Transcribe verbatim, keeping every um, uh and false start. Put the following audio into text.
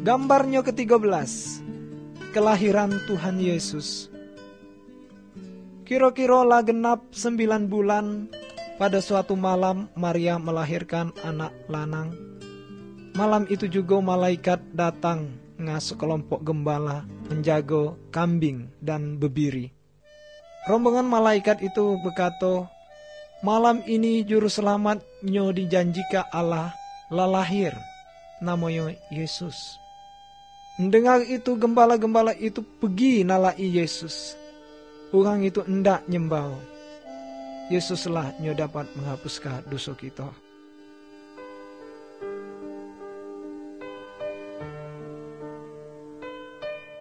Gambarnya ketiga belas, kelahiran Tuhan Yesus. Kira-kira lah genap sembilan bulan, pada suatu malam Maria melahirkan anak lanang. Malam itu juga malaikat datang ngasuh kelompok gembala menjaga kambing dan bebiri. Rombongan malaikat itu berkata, malam ini juru selamat nyo dijanjika Allah lalahir, namanya Yesus. Mendengar itu gembala-gembala itu pergi nalai Yesus. Orang itu hendak nyembah. Yesuslah nyo dapat menghapuskan dosa kita.